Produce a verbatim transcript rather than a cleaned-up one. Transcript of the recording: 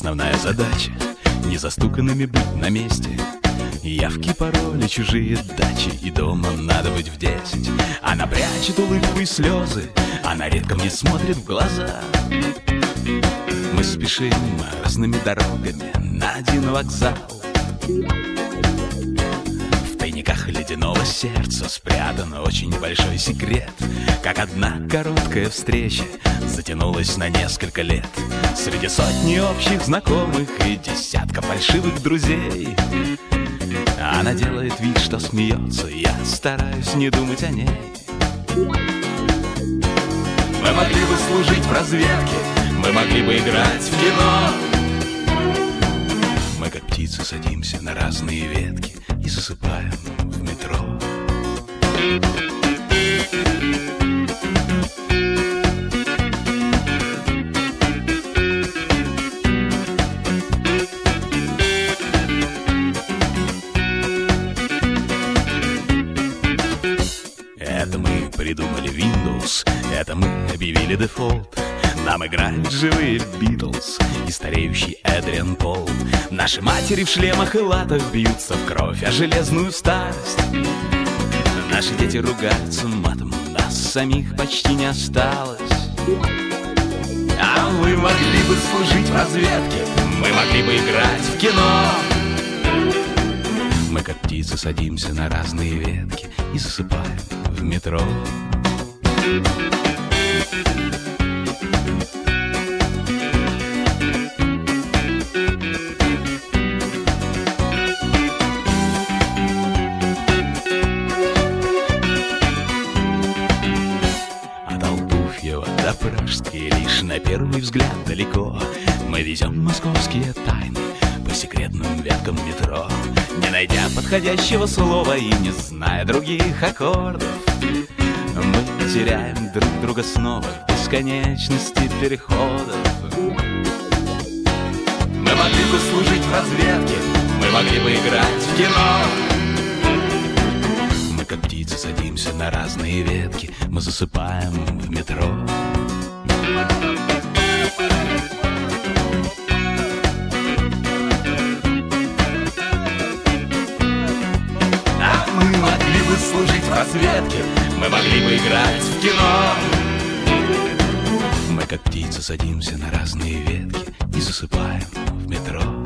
основная задача — незастуканными быть на месте. Явки, пароли, чужие дачи, и дома надо быть в десять. Она прячет улыбку и слезы, она редко мне смотрит в глаза. Мы спешим разными дорогами на один вокзал. В тайниках ледяного сердца спрятан очень большой секрет. Как одна короткая встреча затянулась на несколько лет. Среди сотни общих знакомых и десятка фальшивых друзей она делает вид, что смеется, я стараюсь не думать о ней. Мы могли бы служить в разведке, мы могли бы играть в кино. Мы как птицы садимся на разные ветки и засыпаем в метро. Это мы придумали Windows, это мы объявили дефолт. Нам играют живые Битлз и стареющий Эдриан Пол. Наши матери в шлемах и латах бьются в кровь о железную старость. Наши дети ругаются матом, нас самих почти не осталось. А мы могли бы служить в разведке, мы могли бы играть в кино. Мы как птицы садимся на разные ветки и засыпаем в метро. От Алпуфьева до Пражской лишь на первый взгляд далеко. Мы везем московские тайны по секретным веткам метро. Не найдя подходящего слова и не зная других аккордов, мы теряем друг друга снова в бесконечности переходов. Мы могли бы служить в разведке, мы могли бы играть в кино. Мы как птицы садимся на разные ветки, мы засыпаем в метро. Мы могли бы служить в разведке, мы могли бы играть в кино. Мы как птицы садимся на разные ветки и засыпаем в метро.